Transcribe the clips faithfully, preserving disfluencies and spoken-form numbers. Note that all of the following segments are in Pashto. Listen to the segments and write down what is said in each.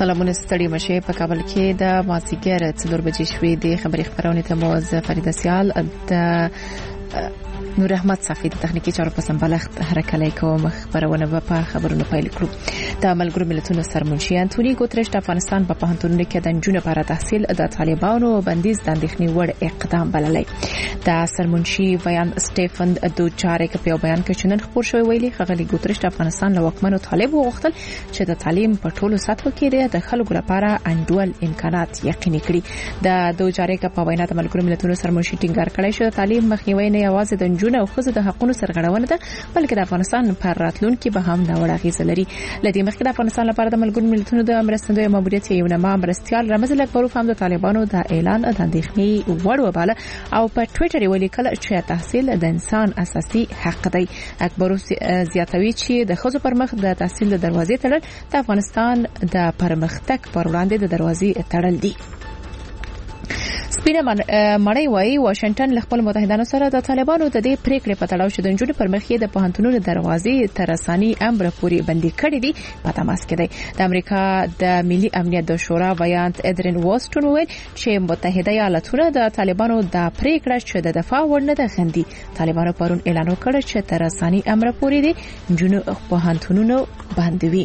سلامونه ستړي مشه په کابل کې د مازیګر څلور بجې شوې د خبري خبرونه ته موزه فریده سیال د نور احمد صافی د تخنیکی چارو په سمبالښت حرکت کوم خبرونه په خبرونو پیل کړو. د ملګرو ملتونو سرمنشي انټونی ګوتریش د افغانستان په پوهنتونونو کې د نجونو لپاره تحصیل د طالبانو بندیز د اندېښنې وړ اقدام بللی. د سرمنشي ویان سټيفن دوچارک په بیان کې چنن خبر شوی ویلي خغلی ګوتریش د افغانستان له وکمنو طالب وغوښتل چې د تعلیم په ټولو سطحو کې د خلکو لپاره انډول امکانات یقیني کړي. د دوچارک په وینا د ملګرو ملتونو سرمنشي ټینګار کړی چې تعلیم مخنیوي نه یوازې د نجونو او ښځو د حقوقو سرغړونه ده بلکې د افغانستان پر راتلونکي به هم ناوړه اغیزه لري. لدې مخکې د افغانستان لپاره د ملګرو ملتونو د مرستندوی ماموریت یو نامه مرستيال رمز اکبرو هم د طالبانو د اعلان د اندېښنې وړ وباله او په ټوئیټر ولیکل چې تحصیل د انسان اساسي حق دی. اکبرو زیاتوي چې د ښځو پر مخ د تحصیل د دروازې تړل د افغانستان د پرمختګ پر وړاندې د دروازې تړل دي. سپینه مړی وایي واشنگټن له خپل متحدانو سره د طالبانو د دې پریکړې په تړاو چې د نجونو پر مخ د پوهنتونونو دروازې تر رساني امر پورې بندي کړې دي په تماس کې دی. د امریکا د ملي امنیت د شورا ویان ادرین واسټون ویل چې متحده ایالاتونه د طالبانو د پریکړې چې د دفاع وړ نه ده غندي. طالبانو پرون اعلان وکړ چې تر رساني امر پورې دي نجونو پوهنتونونو بندوي.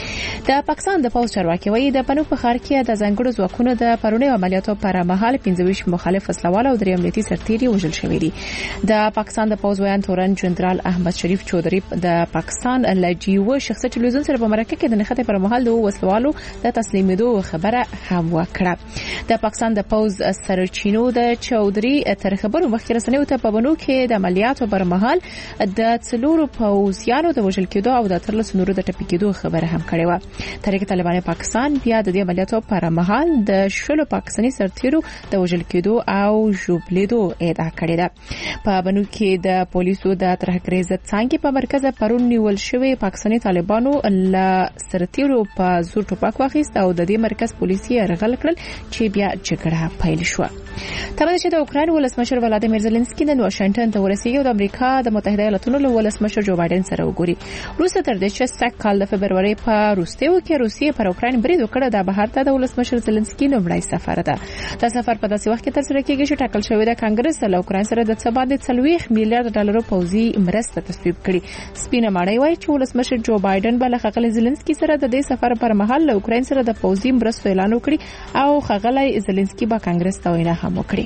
د پاکستان د پوز چارواکي وایي د پنو په ښار کې د ځنګړو ځواکونو د پرونی عملیاتو پر مهال پنځه ویشت مخالف وسلوال او درې امنیتي سرتیري وژل شوي دي. د پاکستان د پوز ویان تورن جنرال احمد شریف چودري د پاکستان لجیو شخصي ټلویزیون سره په مرکه کې د نښته پر مهال د وسلوالو د تسلیمېدو خبره هم وکړه. د پاکستان د پوز سرچینو د چودري تر خبرو مخکې رسنیو ته په بنو کې د عملیاتو پر مهال د څلورو پوزیانو د وژل کېدو او د ترلس نورو د ټپي کېدو خبره هم کړې و. تحریک طالبان پاکستان بیا د دې عملیاتو پر مهال د شلو پاکستاني سرتیرو د وژل کېدو او ژوبلیدو ادعا کړې ده. په بنو کې د پولیسو د ترهګرۍ ضد څنګه په مرکز پرون نیول شوی پاکستاني طالبانو له سرتیرو په زور ټوپک واخیست او د دې مرکز پولیسي رغل کړل چې بیا جګړه پیل شو. ترڅو چې د اوکرين ولسمشر ولادیمیر زيلنسکي نن واشنگټن ته ورسېږي او د امریکا د متحده ایالاتونو له ولسمشر جو بایدن سره وګوري. روسیه تر دې چې سږ کال د فبرवरी په روسیه کې روسیه پر اوکرين برید وکړ د بهر ته د ولسمشر زيلنسکي لومړی سفر ده. دا سفر په داسې وخت کې تر سره کېږي چې ټاکل شوی د کانګرس له اوکرين سره د څه باندې څلوېښت میلیارډ ډالر پوځي مرسته تصویب کړي. سپینه ماړی وایي چې ولسمشر جو بایدن بل خغل زيلنسکي سره د دې سفر پر مهال له اوکرين سره د پوځي مرستو اعلان وکړي او خغل زيلنسکي با کانګرس ته وینا هم وکړي.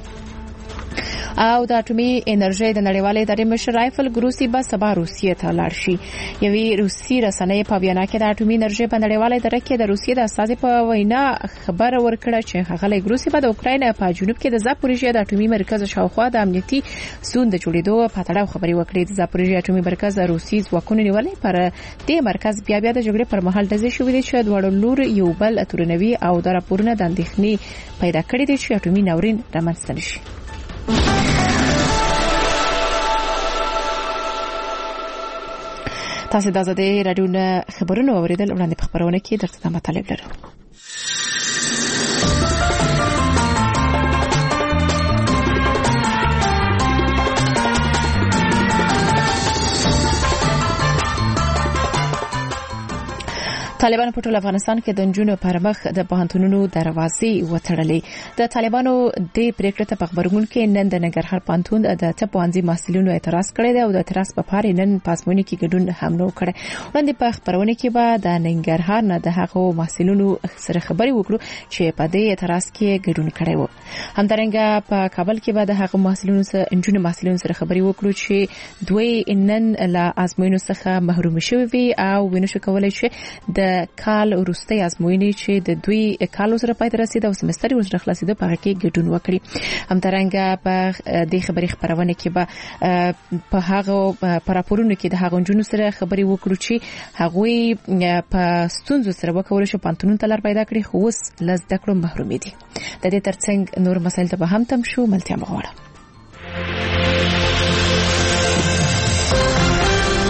او د اټومي انرژي د نړیوالې ادارې مشر رایفل ګروسی به سبا روسیې ته لاړ شي. یوې روسي رسنۍ په بیان کې د اټومي انرژي په نړیوالې ادارې کې د روسیې د استازي په وینا خبر ورکړه چې هغه ګروسی به د اوکرين په جنوب کې د زاپوریژیا د اټومي مرکز شاوخوا د امنیتي زون د جوړېدو په تړاو خبري وکړي. د زاپوریژیا اټومي مرکز روسي ځواکونو نیولې پر دې مرکز بیا بیا د جګړې پر مهال د زیشو ویل چې دوړ لور یو بل اترنوي او د راپورونه د اندېښنې پیدا کړې دي چې اټومي ناورین رامنځته نشي. تاسو د ازادي رادیو نه خبرونه اوریدل وړاندې په خبرونه کې درته مطالب لرو. طالبان په ټول افغانستان کې د نجونو پر مخ د پوهنتونونو دروازې وتړلې. د طالبانو د پریکړې ته په خبرګون کې نن د ننګرهار پوهنتون د طبي محصلینو اعتراض کړی دی او د اعتراض په پاره نن پاسمونی کې ګډون هم نو کړی. وړاندې په خبرونه کې به د ننګرهار نه د هغو محصلینو سره خبري وکړو چې په دې اعتراض کې ګډون کړی وو. همدارنګه په کابل کې به د هغو محصلینو سره نجونو محصلینو سره خبري وکړو چې دوی نن له ازموینو څخه محروم شوي او ونشو کولای چې د کال وروستي ازموینې چې د دوی کال سره پای ته رسیدو او سمستر ورسره خلاصیدو په هغه کې ګډون وکړي. همدارنګه په دې خبري خبرونه کې به په هغه پر راپورونو کې د هغه جنونو سره خبري وکړو چې هغوی په ستونزو سره وکول شو پانتونون تلر پیدا کړی خو اوس لز دکړو محروم دي. د دې ترڅنګ نور مسایل ته به هم تم شو ملتیا مغواړه.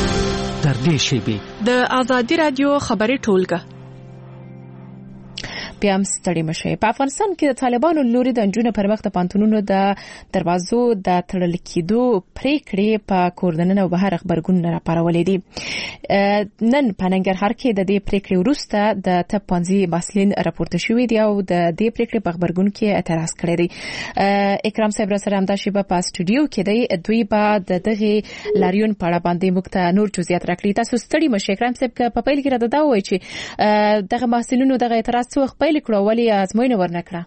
تر دې شی به د ازادي رادیو خبري ټولګه بیا هم ستړي مشي. په افغانستان کې د طالبانو لوري د جنونو پر مخ د پانتونونو د دروازو د تړل کېدو پریکړې په کوردننه او بهر خبرګون راپارولې دي. نن په ننګرهار کې د دې پریکړې وروسته د تپ پانزي مسلین راپورته شوې دي او د دې پریکړې په خبرګون کې اعتراض کړی دی. اکرام صاحب را سره همدا شیبه په استودیو کې دی. دوی به د دغه لاریون په اړه باندې موږ ته نور جزئیات راکړي. تاسو ستړي مشئ. اکرام صاحب په پیل کې راته دا وایي چې دغه محصلینو دغه اعتراض څو وخت پیل کړو ولې ازموینه ورنکړه؟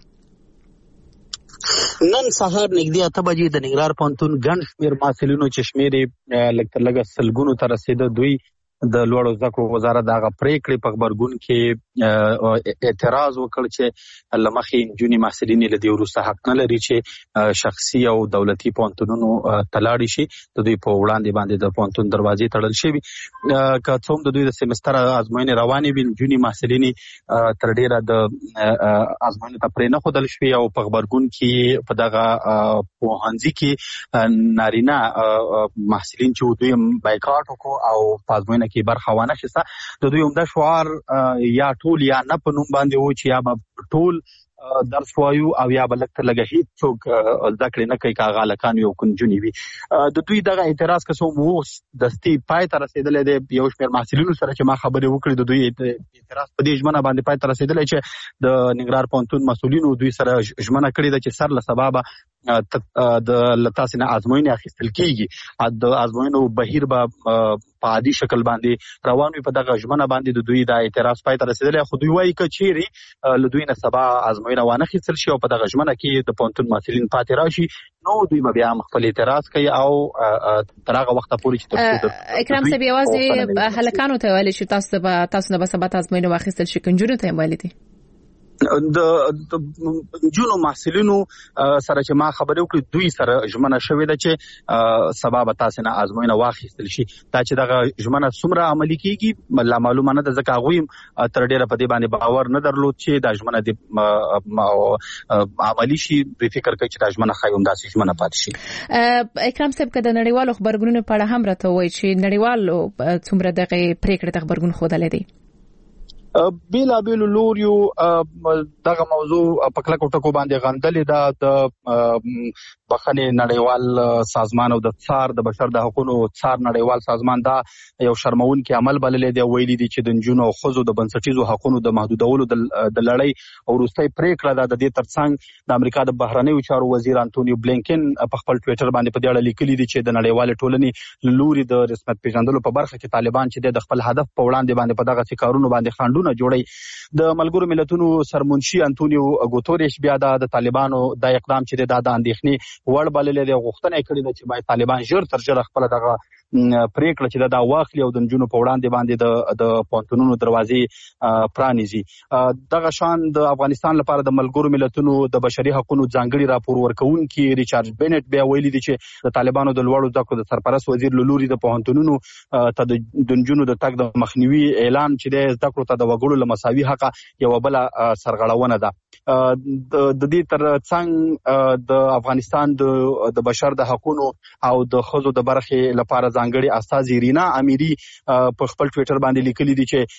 نن سهار نږدې اته بجې د ننګرهار پوهنتون ګڼ شمېر محصلینو چې شمېر یې لږ تر لږه سلګونو ته رسېده دوی د لوړو زده کړو وزارت دغه پریکړې په خبرګون کې اعتراض وکړ چې لمخې نجونې محصلین له دې وروسته حق نه لري چې شخصي او دولتي پوهنتونونو ته لاړې شي. د دوی په وړاندې باندې د پوهنتون دروازې تړل شوي. که څه هم د دوی د سیمستر ازموینې روانې وي نجونې محصلین تر ډېره د ازموینې ته پرې نه ښودل شوي او په خبرګون کې په دغه پوهنځي کې نارینه محصلین چې دوی بایکاټ وکړو او په ازموینه کې برخه وانه شسته. د دوی عمده شعار یا ټول یا نه په نوم باندې و چې یا به ټول درس وایو او یا بلک تر لګه هیڅ څوک ذکر نه کوي کاغه لکان یو کنجونی وي. د دوی دغه اعتراض که څو مو دستي پای ته رسیدلې د یو شمېر محصلینو سره چې ما خبرې وکړې د دوی اعتراض په دې ژمنه باندې پای ته رسیدلې چې د ننګرهار پوهنتون مسؤلینو دوی سره ژمنه کړې ده چې سر له سببه د لتاسې نه ازموینې اخیستل کیږي. د ازموینو بهیر به په عادي شکل باندې روان وي. په دغه ژمنه باندې د دوی د اعتراض پای ته رسیدلی خو دوی وایي که چیرې له دوی نه سبا ازموینه وانه اخیستل شي او په دغه ژمنه کې د پوهنتون محصلین پاتې راشي نو دوی به بیا هم خپل اعتراض کوي او تر هغه وخته پورې چې تر اکرام صاحب یوازې هلکانو ته ویلي چې تاسو به تاسو نه به سبا ازموینه واخیستل شي که نجونو ته یې ویلي دي؟ د جنونو محصلینو سره چې ما خبرې وکړې دوی سره ژمنه شوې ده چې سبا به تاسو نه ازموینه واخیستل شي. دا چې دغه ژمنه څومره عملي کیږي لا معلومه نه ده ځکه هغوی تر ډېره په دې باندې باور نه درلود چې دا ژمنه د عملي شي. دوی فکر کوي چې دا ژمنه ښایي همداسې ژمنه پاتې شي. اکرام صاحب که د نړیوالو خبرګونونو په اړه هم راته وایي چې نړیوالو څومره دغه پریکړې ته خبرګون ښودلی دی؟ بیلا بیلو لوریو دغه موضوع په کلکو ټکو باندې غندلې ده. د بخښنې نړیوال سازمان او د څار د بشر د حقوقو څار نړیوال سازمان دا یو شرمونکي عمل بللی دی. ویلي دي چې د نجونو او ښځو د بنسټیزو حقوقو د محدودولو د لړۍ او وروستۍ پریکړه ده. د دې ترڅنګ د امریکا د بهرنیو چارو وزیر انټونیو بلینکن په خپل ټویټر باندې په دې اړه لیکلي دي چې د نړیوال ټولنې لوري د رسمیت پیژندلو په برخه کې طالبان چې د خپل هدف په وړاندې باندې په دغه کارونو باندې خنډونه جوړي. د ملګرو ملتونو سرمنشي انټونیو ګوتوریش بیا د طالبانو د اقدام چې د اندېښنې وړ بللی دی. غوښتنه یې کړې ده چې باید طالبان ژر تر ژره خپله دغه پریکړه چې دا واخلي او د نجونو په وړاندې باندې د د پوهنتونونو دروازې پرانیزي. دغه شان د افغانستان لپاره د ملګرو ملتونو د بشري حقوقو ځانګړي راپور ورکوونکي ریچارډ بینټ بیا ویلي دي چې د طالبانو د لوړو زده کړو د سرپرست وزیر له لوري د پوهنتونونو ته د نجونو د تګ د مخنیوي اعلان چې د زده کړو ته د وګړو له مساوي حقه یوه بله سرغړونه ده. د دې ترڅنګ د افغانستان د بشر د حقوقو او د ښځو د برخې لپاره ځانګړي استازي رینا امیری په خپل ټویټر باندې لیکلي دي چې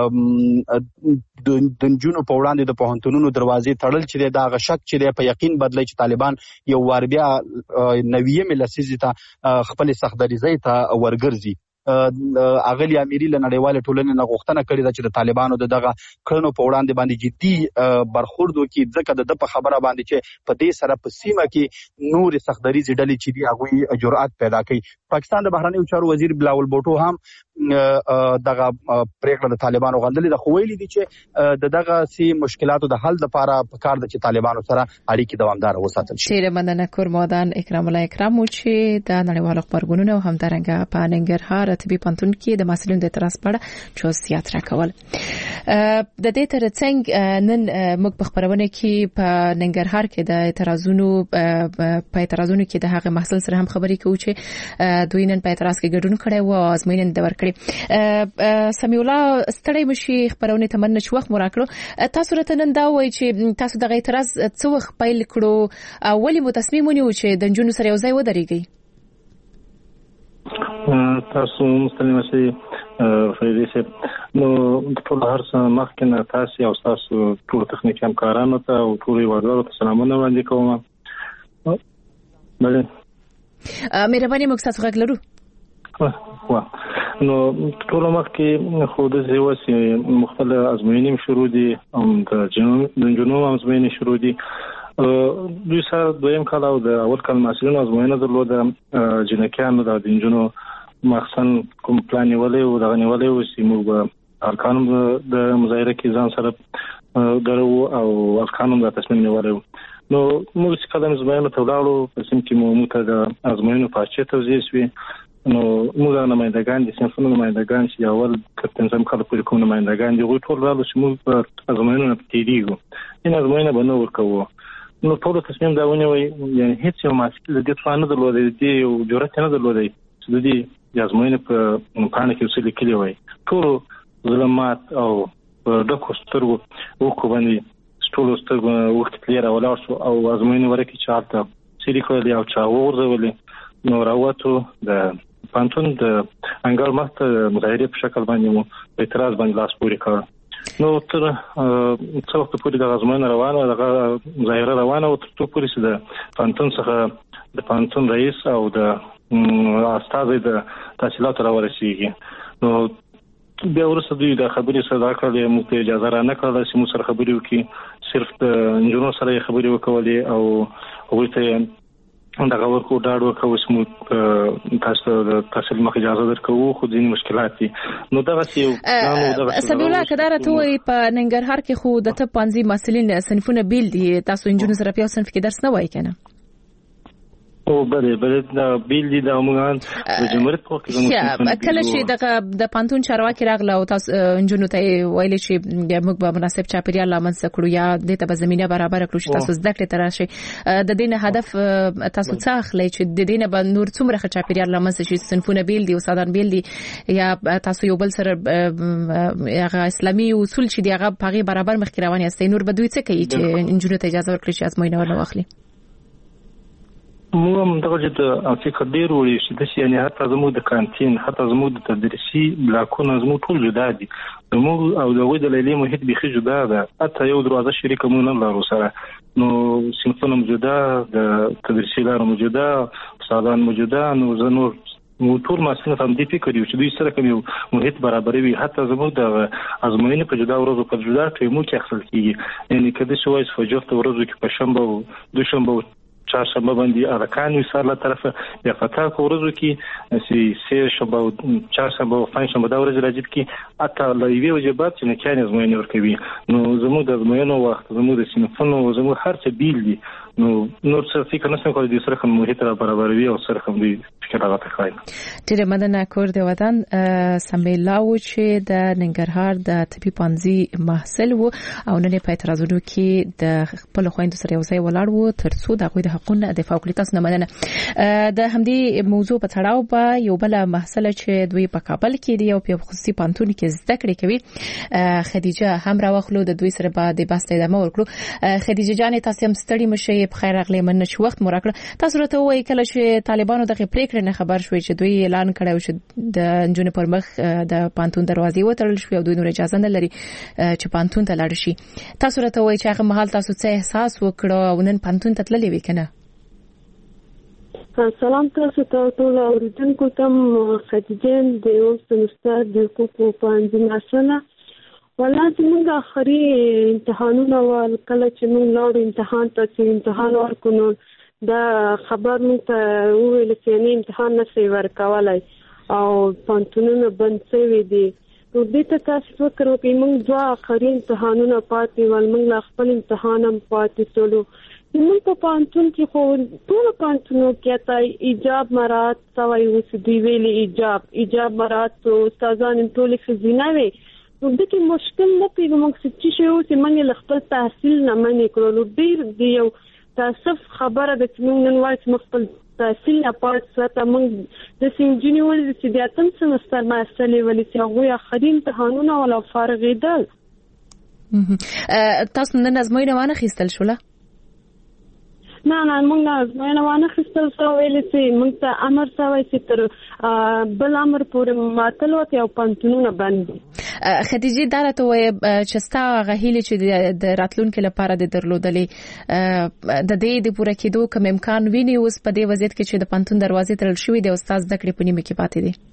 د نجونو په وړاندې د پوهنتونونو دروازې تړل چې دا غ شک چې په یقین بدلی چې طالبان یو وار بیا نویمه لسیزه ته خپل سختدریزۍ ته ورګرځي. اغلی امیری له نړیوال ټولنې نه غوښتنه کړې ده چې د طالبانو د دغه کړنو په وړاندې باندې جدي برخورد وکړي ځکه د په خبره باندې چې په دې سره په سیمه کې نور سختدریزې ډلې چې دي هغوی جرأت پیدا کوي. پاکستان د بهرنیو چارو وزیر بلاول بوټو هم دغه پریکړه د طالبانو غندلې ده خو ویلي دي چې دغه سي مشکلاتو د حل لپاره پکار ده چې طالبانو سره اړیکې دوامدار وساتل شي. ډیره مننه کورمادان اکرام الله اکرام چې د نړیوالو خبرګونونو هم همدارنګه په ننګرهار طبي پوهنتون کې د مسؤلینو د اعتراض په اړه جزئیات راکول. د دې ترڅنګ نن موږ په خبرونه کې په ننګرهار کې د اعتراضونو په اعتراضونو کې د هغه محصل سره هم خبرې کوو چې دوی نن په اعتراض کې ګډون کړی و او ازموینه د ورکړي. سمیع الله ستړی مشي خبرونه تمنه چې وخت مو راکړو. تاسو راته نن دا وایي چې تاسو د اعتراض څو وخت پیل کړو او ولې مو تصمیم ونیو چې د نجونو سره یو ځای ودرېږئ؟ تاسو مستلم شئ. فریدي صاحب نو ټول هر څه مخکې نه تاسو او تاسو ټول تخنیکي همکارانو ته او ټول وګړو ته سلامونه وړاندې کوم. بله مهرباني موږ تاسو غږ لرو. وا نو ټول مخکې خو د زیوسي مختلف ازموینې شروع دي او د جنون د جنون ازموینې شروع دي. دوی سره دویم کال او د اول کال محصلینو ازموینه درلوده جنکیانو د جنونو مخصن کوم پلان ولې او د غنیولې او سیمو ارکانو د مظاهره کې ځان سره درو او ارکانو د تصمیم نیولې. نو موږ چې کله ازموینه ته ولاړو په سیم کې مو ته د ازموینو پاتې توضیح شوې. نو موږ نمائندگان دي صنفونو نمائندگان چې اول کپتنزم کله پوری کوم نمائندگان دي غوښتل راځي چې موږ په ازموینو نه تیریږو. ان ازموینه به نو ورکوو. نو ټول تصمیم دا ونیوي یعنی هیڅ یو ماسک د دې څخه نه درلودي دی او جرأت نه درلودي چې د دې ازموینه په پاڼه کې وسیله کړی وای. ټول ظلمات او د کوسترو وکړو باندې ټول سترګو وخت لري ولاړ شو او ازموینه ورکه چارته سری کړل او چا ورزولې. نو راوته د پانتون د انګار ماته مظاهره په شکل باندې مو په اعتراض باندې لاس پوري کړ. نو تر څو وخت پورې د ازموینه روانه د مظاهره روانه او تر څو پورې چې د پانتون څخه د پانتون رئیس او د استاد د تحصیلات راورسیږي. نو بیا ورسره دوی د خبرې سره راکړل موږ ته اجازه را نه کړل چې موږ سره خبرې وکړي. صرف د انجنونو سره خبرې وکولې او هغه ته دا ورکو داړو کوو چې تاسو د تحصیل مخ اجازه درکوو خو ځینې مشکلات دي. نو دا څه یو سبیل الله کدار ته وي په ننګرهار کې خو د ته پنځه محصلین صنفونه بیل دي. تاسو انجنونو سره په صنف کې درس نه وای کنه؟ او بله بله دا بیل دي د موږ د جمهوریت په وخت کې کله چې د د پانتون چارواکي راغله او تاسو انجنونو ته ویل چې موږ به مناسب چاپیریال لامنځته کړو یا د ته به زمينه برابر کړو چې تاسو زده کړې تراشي. د دې هدف تاسو څه اخلي چې د دې نه به نور څومره ښه چاپیریال لامنځته شي؟ صنفونه بیل دي او سادان بیل دي یا تاسو یو بل سره هغه اسلامي اصول چې دی هغه په برابر مخ کې روان یاستئ؟ نور به دوی څه کوي چې انجنونو ته اجازه ورکړي چې ازموینه ورنه واخلي؟ موږ هم دغه چې فکر ډیر وړي چې د یعنی حتی زموږ د کانتین حتی زموږ د تدریسي بلاکونه زموږ ټول جدا دي. موږ او دغه د لیلې محیط بيخي جدا ده. حتی یو دروازه شریکه مونږ نه لرو سره. نو صنفونه موجوده د تدریسي لارو موجوده استادان موجوده. نو زنور نو ټول ماسنه هم دې فکر یو چې دوی سره کوم محیط برابروي. حتی زموږ د ازموینې په جدا ورځو په جدا ټیمو کې اخلي کیږي. یعنی کله چې وایي فجرت ورځو کې په شنبه او دوشنبه چهارشنبه باندې ارکان وسار له طرفه یا فتا کورزو کې سي سه شنبه او چهارشنبه او پنځشنبه دا ورځ راځي کې اته لوي واجبات چې نه کېنه زموږ نور کوي. نو زموږ د زموږ وخت زموږ د سینفونو زموږ هر څه بیل دي. نو نور څه فکر نشم کولای د سره کوم محیط را برابروي او سره کوم دي فکر راغته خای. ډیره مننه کور د وطن سمیل لاو چې د ننګرهار د طبي پانزي محصل وو او نن په اعتراضونو کې د خپل خويندو سره یو ځای ولاړ وو ترڅو د غوي د حقوقو دفاع وکړي. تاسو نه مننه. د همدې موضوع په تړاو به یو بل محصل چې دوی په کابل کې دی او په خصوصي پانتون کې زده کړې کوي خدیجه هم راوخلو د دوی سره به د بحث ادامه ورکړو. خدیجه جان تاسو هم ستړي مشه په خیر اغلی من چې وخت مو راکړه. تاسو راته وایي کله چې طالبانو دغه پریکړه نه خبر شوي چې دوی اعلان کړی چې د انجونې پر مخ د پانتون دروازې وتړل شوې او دوی نور اجازه نه لري چې پانتون ته لاړ شي. تاسو راته وایي چې هغه مهال تاسو څه احساس وکړو او نن پانتون ته تللی وی کنه؟ سلام تاسو ته ټول اوریدونکو ته خدیجه د یو سمستر د حقوقو پانځه مسله والله چې موږ اخري امتحانونه ول کله چې موږ لاړو امتحان ته چې امتحان ورکونو دا خبر موږ ته ویل چې نه امتحان نشي ورکولای او پانتونونه بند شوي دي. نو دې ته تاسو فکر وکړئ موږ دوه اخري امتحانونه پاتې ول موږ خپل امتحان هم پاتې تلو. موږ په پانتون کې خو ټول پانتونو کې ته ایجاب مراد سوي اوس دی ویلي ایجاب ایجاب مراد استادان ټول خزینه وي. نو د دې مشکل نه پیږي موږ چې شی او چې موږ خپل تحصیل نه منې کړو. ډیر دی یو تاسف خبره د څنګه نن وایي چې خپل تحصیل نه پات سره موږ د سینجینی ول چې د اتم سمستر ما اصلي ولې چې هغه اخرین امتحانونه ولا فارغیدل. تاسو نن ازموینه وانه خېستل شوله؟ نه نه موږ ازموینه وانه خستل سو ویل چې موږ ته امر سوی چې تر بل امر پورې ماتل وته او پانتونونه باندې. خدیجه دا راته وایي چې ستا غهیلې چې د راتلونکو لپاره د درلودلې د دې د پوره کېدو کوم امکان ویني اوس په دې وضعیت کې چې د پانتون دروازې تړل شوې د استاد د کړې په نیمه کې پاتې دي؟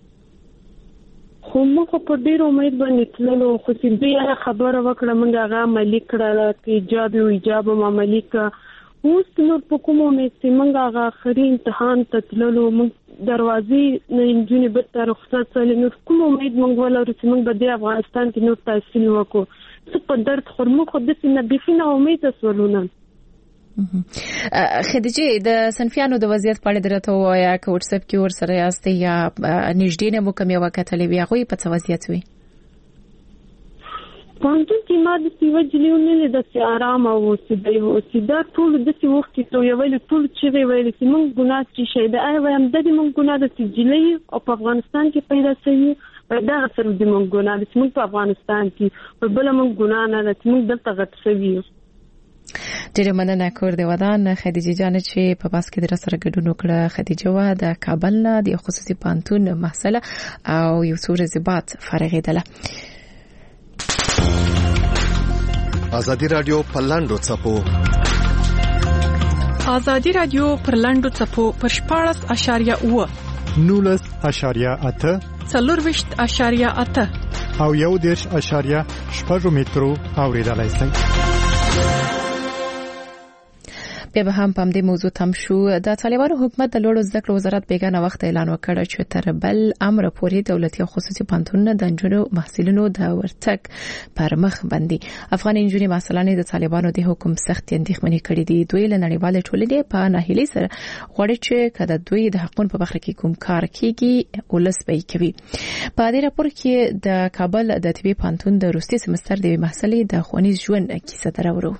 خو موږ په ډیر امید باندې تللو خو چې بیا خبره وکړه موږ هغه عملي کړله چې ایجاب او ایجاب عملي کړه. اوس نو په کوم امید چې موږ هغه اخري امتحان ته تللو موږ دروازې نه انجونې به تر رخصت سره نو کوم امید موږ ولرو چې موږ به د افغانستان کې نور تحصیل وکړو. څه په درد خور موږ خو د نه بخینه امید اسولونه. خدیجه د صنفیانو د وضعیت په اړه درته وایا که واتس اپ کې ور سره یاست یا نږدې نه مو کوم یو کتلې وی هغه په څه وضعیت وي؟ پانتون کې ما د سیو جلیونه د سي آرام او سیده او سیده ټول د سي وخت ته یو ویل ټول چې ویل چې موږ ګناه چې شه د اي وایم د موږ ګناه د سجلي او په افغانستان کې پیدا شوی دا سره د موږ ګناه د موږ په افغانستان کې په بل موږ ګناه نه د موږ دلته غټ شوی. ډیره مننه کور دی ودان خدیجه جان چې په باس کې در سره ګډون وکړه. خدیجه وا د کابل نه د خصوصي پانتون محصله او یو څو ورځې بعد فارغېدله. ازادي رادیو پر لاندو چپو ازادي رادیو پر لاندو چپو پر شپاړس اشاریه اوه نولس اشاریه اته څلورویشت اشاریه اته او یو دېرش اشاریه شپږ مترو اوریدلای شئ. بیا به هم په دې موضوع تم شو. د طالبانو حکومت د لوړو زده کړو وزارت بیگانه وخت اعلان وکړ چې تر بل امر پورې دولتي او خصوصي پانتونونه د نجونو محصلینو د ورتګ پر مخ باندې افغان نجونې محصلانې د طالبانو د حکم سخت اندېښمنې کړې دي. دوی له نړیوال ټولنې په ناهیلۍ سره غواړي چې کله دوی د حقوقو په برخه کې کوم کار کوي ولس به کوي. په دې راپور کې د کابل د طبي پانتون د روسي سمستر د محصلې د ښوونیز ژوند کیسه درورو.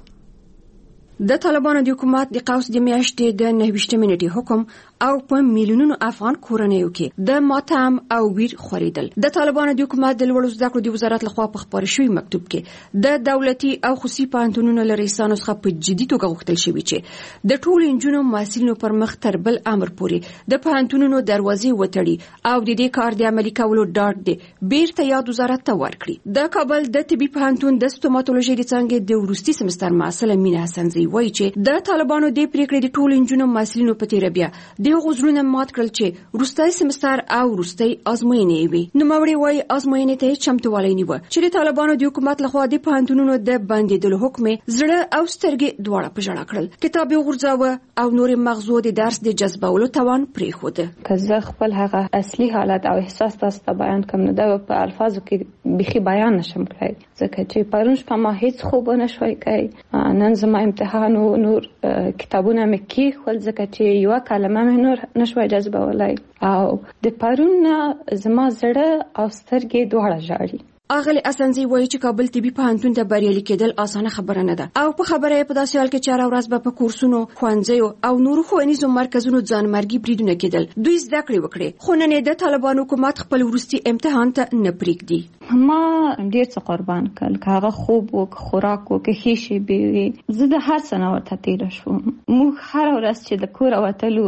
د طالبانو د حکومت د قوس د میاشتې د نهه نیټې حکم او په میلیونونو افغان کورنیو کې د ماتم او ویر خورېدل. د طالبانو د حکومت د لوړو زده کړو د وزارت لخوا په خبر شوی مکتوب کې د دولتي او خصوصي پانتونونو لري رئیسانو څخه په جدي توګه غوښتل شوی چې د ټولو انجونو محصلینو پر مخ تر بل امر پورې د پانتونونو دروازې وتړي او د دې کار د عملي کولو ډاډ دی بیرته یاد وزارت ته ورکړي. د کابل د طبي پانتون د ستوماتولوژي د څانګې د وروستي سمستر محصله مینا حسنزي وایي چې د طالبانو د پریکړې د ټولو انجونو محصلینو په تیر بیا د غوښتنو مات کړل چې روستای سمستر او روستای ازموینې وي. نو موري وای ازموینې ته چمتووالی نیو چې د طالبانو د حکومت لخوا د پانتونونو د بندیدلو حکم زړه او سترګې دواړه په جړه کړل. کتاب یې غورځاوه او نور مغزو د درس د جذبولو توان پریخوده. که زه خپل هغه اصلي حالت او احساس تاسو ته بیان کوم نو دا په الفاظو کې بيخي بیان نشم کړای ځکه چې پرون شپه ما هیڅ خوب نه شوي کوي. نن زما امتحان او نور کتابونه مې کې خپل ځکه چې یو کلمه مې نور نشوي جذبولای او د پرون زما زړه او سترګې دواړه ژاړي. اغلی اسنزي وایي چې کابل طبي پوهنتون ته بریالي کېدل اسانه خبره نه ده او په خبره په داسې حال کې چې هر ورځ به په کورسونو خوانځيو او نورو ښوونیزو مرکزونو ځانمرګي بریدونه کېدل. دوی زده کړې وکړي خو نن د طالبانو حکومت خپل ورستي امتحان ته نه پریږدي. ما ډیر څه قربان کړل کاغه خوب او خوراک او کې هیڅ بي زه د هر څه نه ورته تیر شوم. موږ هر ورځ چې د کور وتلو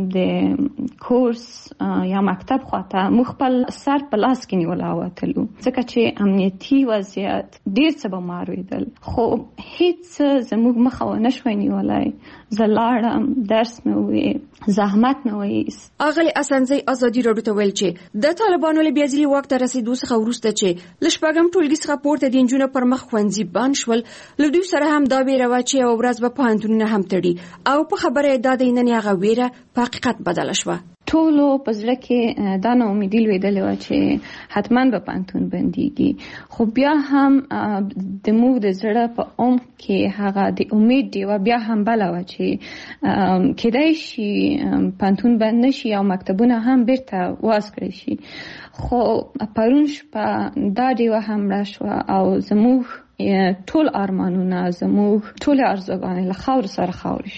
د کورس یا مکتب خواته موږ خپل سر په لاس کې نیول وتلو ځکه چې امنیتي وضعیت ډیر څه به مارویدل خو هیڅ زموږ مخه و نشوي نیولای. زلاړم درس مې وې زحمت مې وې. اغلی اسنزي ازادي راډیو ته ویل چې د طالبانو له بیازلي وخت ته رسیدو څخه وروسته چې لشپږم ټولګي څخه پورته د انجونو پر مخ خوندزي بان شول له دوی سره هم دا ویره و چې او ورځ به پوهنتونونه هم تړي او په خبره دا د نن هغه ویره په حقیقت بدله شوه. ټولو په زړه کې دا نه امید لویدلې و چې حتمان به پانتون بنديږي خو بیا هم د موږ د زړه په اوم کې هغه د امید دی و بیا هم بل و چې کېدای شي پانتون بند نشي او مکتبونه هم بیرته واس کړی شي. خو پرون شپه دا دی و هم راشو او زموږ ټول ارمانونه زموږ ټول ارزوګانې له خاور سره خاور شوي.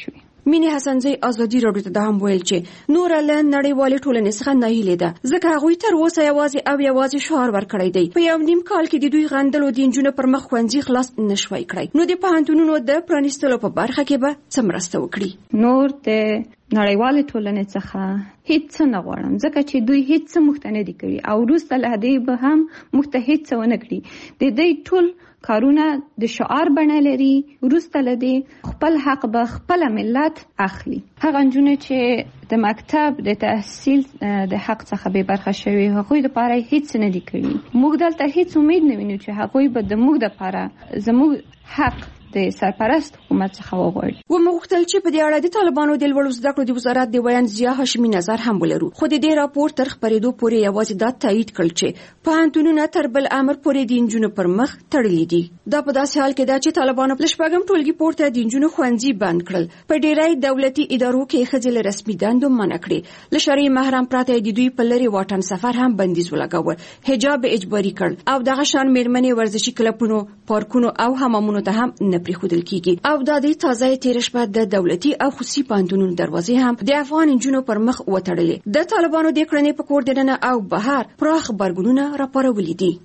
مینې حسنزی ازادي راډیو ته هم ویل چې نور له نړیوالې ټولنې څخه نه هیله ده ځکه هغوی تر اوسه یوازې او یوازې شعار ورکړی دی. په یو نیم کال کې د دوی غندلو د نجونو پر مخ ښوونځي خلاص نشوي کړی. نو د پوهنتونونو د پرانیستلو په برخه کې به څه مرسته وکړي؟ نور د نړیوالې ټولنې څخه هیڅ نه غواړم ځکه چې دوی هیڅ مخته نه دي کړی او وروسته له دې به هم مخته هیڅ ونه کړي. د دې ټول کارونه د شعار بڼه لري. وروسته له دې خپل حق به خپل ملت اخلي. هغه نجونې چې د مکتب د تحصیل د حق څخه به برخه شوي هغوی لپاره هیڅ نه دي کړي. موږ دلته هیڅ امید نه وینو چې هغوی به د موږ لپاره زموږ حق د سرپرست حکومت څخه وغواړي. و موږ غوښتل چې په دې اړه د طالبانو د لوړو زده کړو د وزارت د ویاند ضیا هاشمي نظر هم ولرو، خو د دې راپور تر خپرېدو پورې یوازې دا تایید کړل چې پوهنتونونه تر بل امر پورې د نجونو پر مخ تړلي دي. دا په داسې حال کې ده چې طالبانو په شپږم ټولګي پورته د نجونو ښوونځي بند کړل. په ډېری دولتي ادارو کې ښځې له رسمي دندو منع کړې. له شرعي محرم پرته د دوی په لرې واټن سفر هم بندیز ولګاوه. حجاب اجباري کړ او دغه شان میرمنې ورزشي کلبونو، پارکونو او حمامونو ته هم نه پرېښودل کیږي. او د دې تازه تیر شپه د دولتي او خصوصي پوهنتونونو دروازې هم د افغان نجونو پر مخ وتړلې. د طالبانو د کړنې په کور دننه او بهر پراخ غبرګونونه راپارولي دي.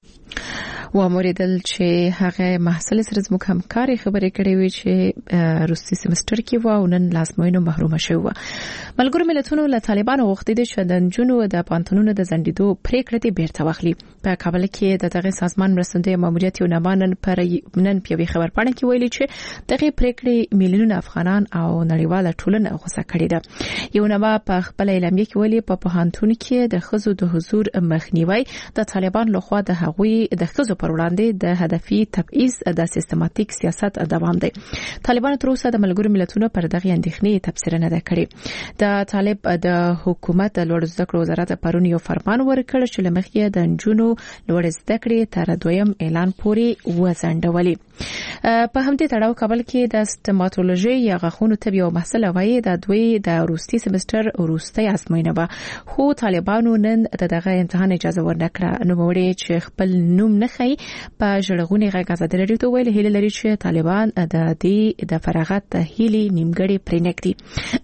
و موریدل چې هغه محصل سره زموږ همکاري خبرې کړې وي چې روسي سمستر کې و او نن لازموینو محرومه شوه. ملګرو ملتونو له طالبانو غوښتي دي چې د نجونو د پانتونونو د زندیدو پریکړه دې بیرته واخلي. په کابل کې د دغه سازمان مرستندوی ماموریت یو نمانن پر نن په خبرپاڼه کې ویلي چې دغه پریکړه میلیونونه افغانان او نړیواله ټولنه غوسه کړې ده. یو نما په خپل اعلامیه کې ویلي په پوهنتون کې د خزو د حضور مخنیوي د طالبان لخوا د هغوی د خزو پر وړاندې د هدفي تبعیض د سیستماتیک سیاست دوام دی. طالبان تر اوسه د ملګرو ملتونو پر دغه اندېښنې تفسیر نه ده کړې. د طالب د حکومت د لوړ زده کړو وزارت پرون یو فرمان ورکړ چې لمخې د نجونو لوړ زده کړې تر دویم اعلان پورې وځنډولې. په همدې تړاو کابل کې د ستماتولوژي یا غاښونو طب یو محصل وایي د دوی د روسي سمستر وروستۍ ازموینه به خو طالبانو نن دغه امتحان اجازه ورنکړه. نو وړي چې خپل نوم نه خي په ژړغونې غږ آزادي راډیو ته ویل هیله لري چې طالبان د دې د فراغت هیلي نیمګړې پرې نکړي.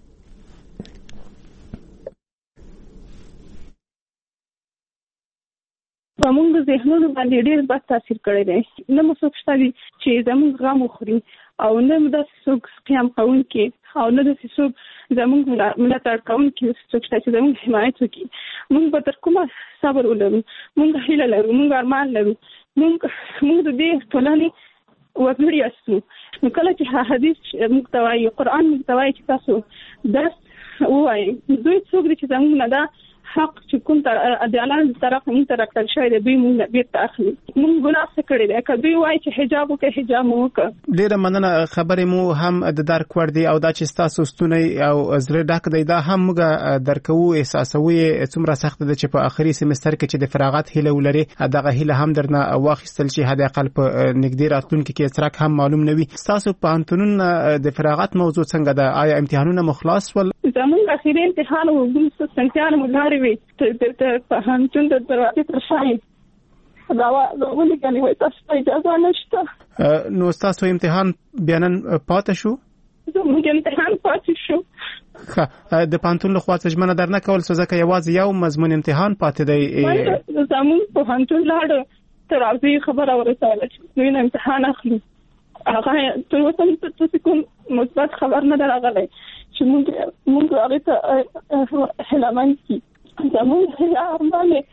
زموږ ذهنونو باندې ډېر بد تاثیر کړی دی. نه مو څوک شته چې زموږ غم وخوري او نه داسې څوک قیام کوونکي او نه داسې څوک زموږ ملاتړ کوونکي څوک شته چې زموږ حمایت وکړي. موږ به تر کومه صبر ولرو، موږ هیله لرو، موږ ارمان لرو، موږ موږ د دې ټولنې وګړي یاستو. نو کله چې حدیث موږ ته وایي، قرآن موږ ته وایي چې تاسو درس ووایئ، دوی څوک دي چې زموږ نه دا حق چې کوم تر د اعلان طرف موږ ته راکړل شوی دی دوی موږ بیرته اخلي. موږ ګناه څه کړی دی که دوی وایي چې حجاب وکړه حجاب مو وکړه. ډېره مننه. خبرې مو هم د درک وړ دي او دا چې ستاسو ستونی او زړه ډک دی دا هم موږ درکوو، احساسوو څومره سخت ده چې په آخري سمستر کې چې د فراغت هیله ولري دغه هیله هم درنه واخیستل چې حد اقل په نږدې راتلونکي کې څرک هم معلوم نه وي. ستاسو پوهنتونون د فراغت موضوع څنګه ده؟ آیا امتحانونه مو خلاص ول؟ زموږ اخیری امتحان و ګوم سنتیان مو لارې وي ته پوهنتون د دروازې تر شا دا ولې کني وای تاسو ته اجازه نشته. نو تاسو امتحان بیا نن پاتې شو؟ زموږ امتحان پاتې شو. ښه، د پوهنتون لخوا څه درنه کول ځکه یوازې یو مضمون امتحان پاتې دی. زموږ پوهنتون لاړ تر راځي خبره ورساله چې دوی امتحان اخلي. هغه تر اوسه تاسو کوم مثبت خبر نه راغلی چې موږ موږ هغه ته هلمند کی زموږ هلا ارمانه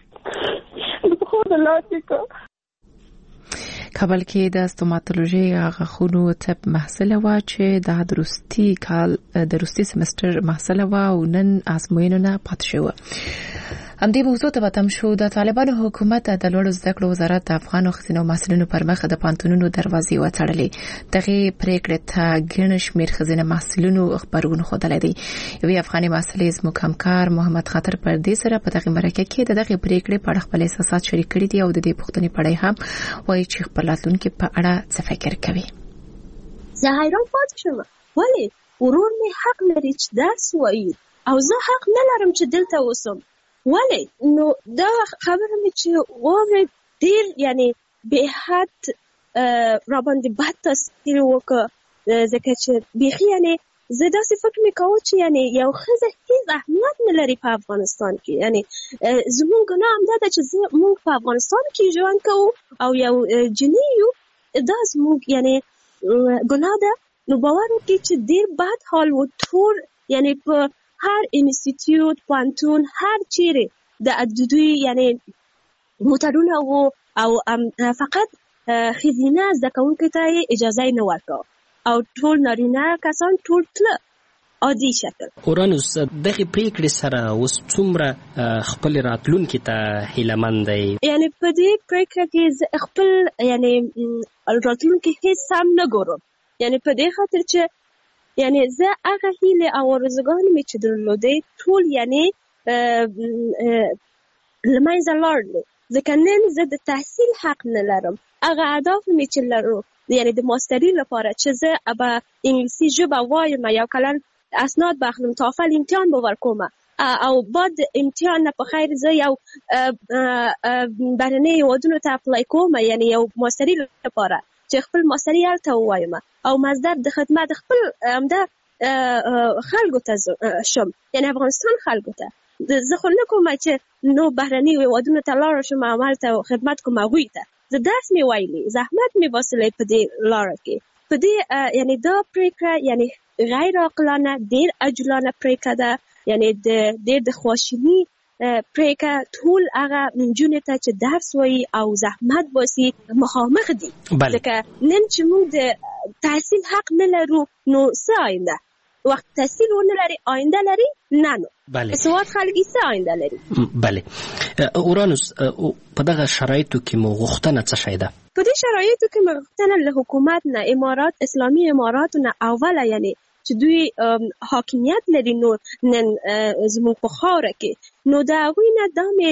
په خو د لاسیکو. کابل کې د ستوماتولوژي غاښونو طب محصل و چې د دروستي کال د روسي سمستر محصل و او نن ازموینونه پات شو. همدې موضوع ته وتم شو. د طالبانو حکومت د لوړو زده کړو وزارت د افغان ښځینو محصلینو پر مخ د پانتونونو دروازې وتړلې. دغه پریکړه ته ګڼ شمېر ښځینه محصلینو خبرونه خوده دي. یوې افغاني محصلې زموږ همکار محمد خاطر پر دې سره په دغه مرکه کې د دغه پریکړې په اړه خپل احساسات شریک کړي دي او د دې پوښتنې په اړه هم وایي چې خپل راتلونکي په اړه څه فکر کوي. زه حیران پاتې شوم ولې ورور مې حق لري چې درس ووایي او زه حق نه لرم چې دلته اوسم. ولې نو دا خبره مې چې واورېد ډېر یعنی بې حد را باندې بد تاثیر وکړ ځکه چې بیخي یعنی زه داسې فکر مې کاوه چې یعنی یو ښځه هیڅ اهمیت نه لري په افغانستان کې. یعنی زموږ ګناه همدا ده چې موږ په افغانستان کې ژوند کوو او یو جنۍ یو، دا زموږ یعنی ګناه ده. نو باور وکړئ چې ډېر بد حال و. ټول یعنی په هر انسټیټیوټ، پوهنتون، هر چیرې د دوی یعنی موټرونه وو او فقط ښځینه زده کوونکو ته اجازه نه ورکوه او ټول نارینه کسان ټول تله عادي شکل. اورانوس دغه پریکړې سره اوس څومره خپل راتلونکي ته هیله‌مند دی؟ یعنی په دې پریکړه کې خپل یعنی راتلونکي هیڅ هم نه ګورم. یعنی په دې خاطر چې یعنی زه هغه هیله او آرزوګانې مې چې درلودې ټول یعنی له منځه لاړلې. ځکه نن زه د تحصیل حق نه لرم. هغه اهداف مې چې لرو یعنی د ماستري لپاره چې زه به انګلیسي ژبه وایم، یو کلن اسناد به اخلم، توفل امتحان به ورکوم او بعد امتحان نه په خیر زه یو بهرني هیوادونو ته اپلای کوم، یعنی یو ماستري لپاره چې خپل ماستري هلته ووایم او مصدر د خدمت خپل همدا خلکو ته شم، یعنی افغانستان خلکو ته. زه خو نه کوم چې نو بهرني هیوادونو ته لاړ شم هلته خدمت کوم هغوی ته. زه درس مې ویلي، زحمت مې باسلی په دې لاره کې. په دې یعنی دا پریکړه یعنی غیر عاقلانه، ډېر عجولانه پریکړه ده. یعنی د ډېر د خواشیني پریکړه ټول هغه نجونې ته چې درس وایي او زحمت باسي مخامخ دي. ځکه نن چې موږ د تحصیل حق نه لرو نو څه آینده؟ وخت تحصیل ونه لري آینده لري؟ نه نو سواد خلګي څه آینده لري؟ بله. اورانوس په دغه شرایطو کې مو غوښتنه څه شی ده؟ په دې شرایطو کې مو غوښتنه له حکومت نه، امارات اسلامي اماراتو نه اوله یعنی چې دوی حاکمیت لري نو نن زموږ په خاوره کې، نو د هغوی نه دا مې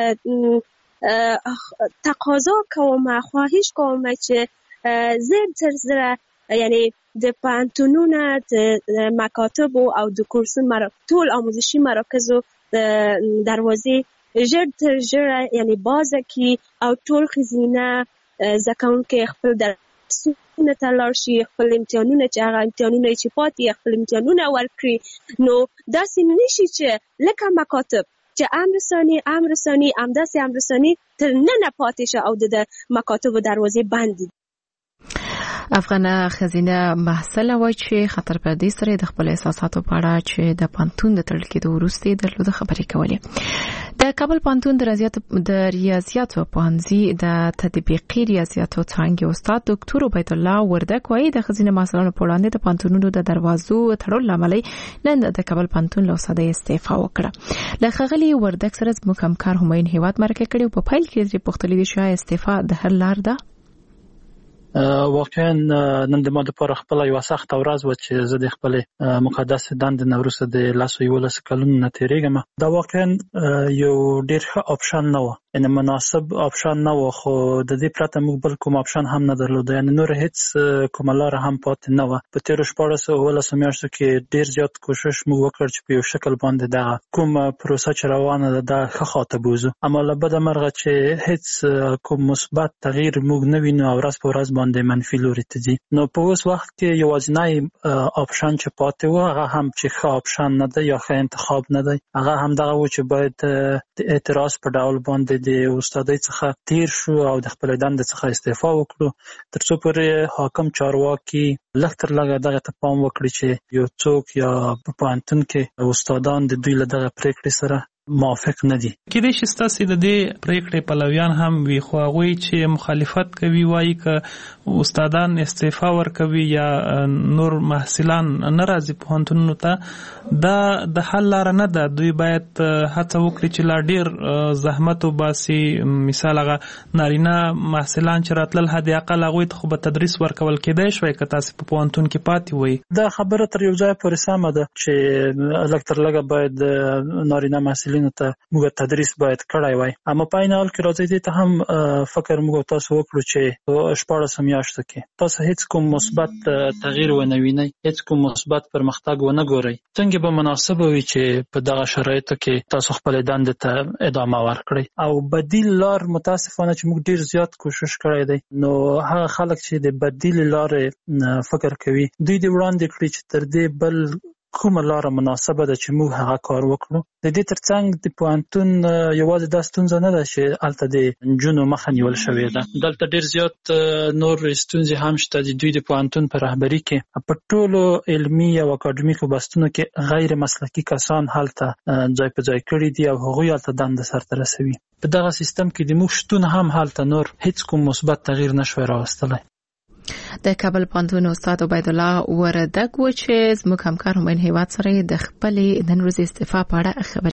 تقاضا کوم، خواهش کوم چې زر تر زره یعنی د پوهنتونونو، د مکاتبو او د کورسونو ټول آموزشي مراکزو دروازې ژر تر ژره یعنی بازه کړي او ټول ښځینه زده کوونکي خپل درسونه ته لاړ شي، خپل امتحانونه چې هغه امتحانونه چې پاتې خپل امتحانونه ورکړي. نو داسې نشي چې لکه مکاتب چې امرساني امرساني همداسې امرساني تر ننه پاتې شه او د مکاتبو دروازې بند دي. افغانه ښځینه محصله وایي چې خطر پردې سره د خپل احساساتو په اړه چې د پانتون د تړل کېدو وروسته درلوده خبرې کولې. د کابل پانتون د ریاضیاتو د ریاضیاتو پوهنځي د تطبیقي ریاضیاتو څانګې استاد ډاکټر عبید الله وردک وایي د ښځینه محصلانو په وړاندې د پانتونونو د دروازو تړل لامل نن د کابل پانتون له استاد استعفا وکړه. له ښاغلي وردک سره زموږ همکار همایون هیواد مرکه کړي او په پایل کې یې پوښتلي دي چې استعفا د هر لار ده. واقعا نن د ما لپاره خپل یو سخت ورځ و چې زه د خپل مقدس دند نوروسه د لاسو یو لس کلونو نه تیریږم. دا واقعا یو ډیر ښه اپشن نه و، یعنی مناسب اپشن نه و، خو د دې پرته موږ بل کوم اپشن هم نه درلود، یعنی نور هیڅ کوم لار هم پاتې نه و. په تیر شپږ ولس میاشتو کې ډیر زیات کوشش موږ وکړ چې په یو شکل باندې دا کوم پروسه چې روانه ده دا ښه خاطه بوزو، اما له بده مرغه چې هیڅ کوم مثبت تغییر موږ نه وینو او ورځ په ورځ باندې منفي لوري ته ځي. نو په اوس وخت کې یوازینی اپشن چې پاتې و هغه هم چې ښه اپشن نه دی یا ښه انتخاب نه دی، هغه هم دغه و چې باید د اعتراض په ډول باندې د استادۍ څخه تیر شو او د خپل دندې څخه استعفا وکړو، ترڅو پورې حاکم چارواکي لږ تر لږه دغه ته پام وکړي چې یو څوک یا په پوهنتون کې استادان د دوی له دغه پریکړې سره موافق نه دي. کېدای شي ستاسې د دې پریکړې پلویان هم وي، خو هغوی چې مخالفت کوي وایي که استادان استعفا ورکوي یا نور محصلان نه راځي پوهنتونونو ته دا د حل لاره نه ده. دوی باید هڅه وکړي چې لا ډېر زحمت وباسي. مثال هغه نارینه محصلان چې راتلل حد اقل هغوی ته خو به تدریس ورکول کېدای شوی که تاسې په پوهنتون کې پاتې وئ. دا خبره تر یو ځایه پورې سمه ده چې لږ تر لږه باید نارینه محصلین محصلینو ته موږ تدریس باید کړای وای. اما په عین حال کې راځي دې ته هم فکر موږ تاسو وکړو چې شپاړس میاشتو کې تاسو هیڅ کوم مثبت تغییر ونه وینئ، هیڅ کوم مثبت پرمختګ ونه ګورئ. څنګه به مناسب وي چې په دغه شرایطو کې تاسو خپل دندې ته ادامه ورکړئ؟ او بدیل لار متاسفانه چې موږ ډیر زیات کوشش کړی دی، نو هغه خلک چې د بدیل لارې فکر کوي دوی دې وړاندې کړي چې تر دې بل کومه لاره مناسبه ده چې موږ هغه کار وکړو. د دې ترڅنګ د پوهنتون یوازې دا ستونزه نه ده چې هلته د نجونو مخه نیول شوې ده، دلته ډېر زیات نور ستونزې هم شته. د دوی د پوهنتون په رهبري کې په ټولو علمي او اکاډمیکو بستونو کې غیر مسلکي کسان هلته ځای په ځای کړي دي او هغوی هلته دنده سرته رسوي. په دغه سیستم کې د موږ شتون هم هلته نور هیڅ کوم مثبت تغییر نشوی راوستلی. د کابل پوهنتون استاد عبید الله وردګ و چې زموږ همکار همین هیواد سره د خپلې نن ورځې استعفا په اړه خبرې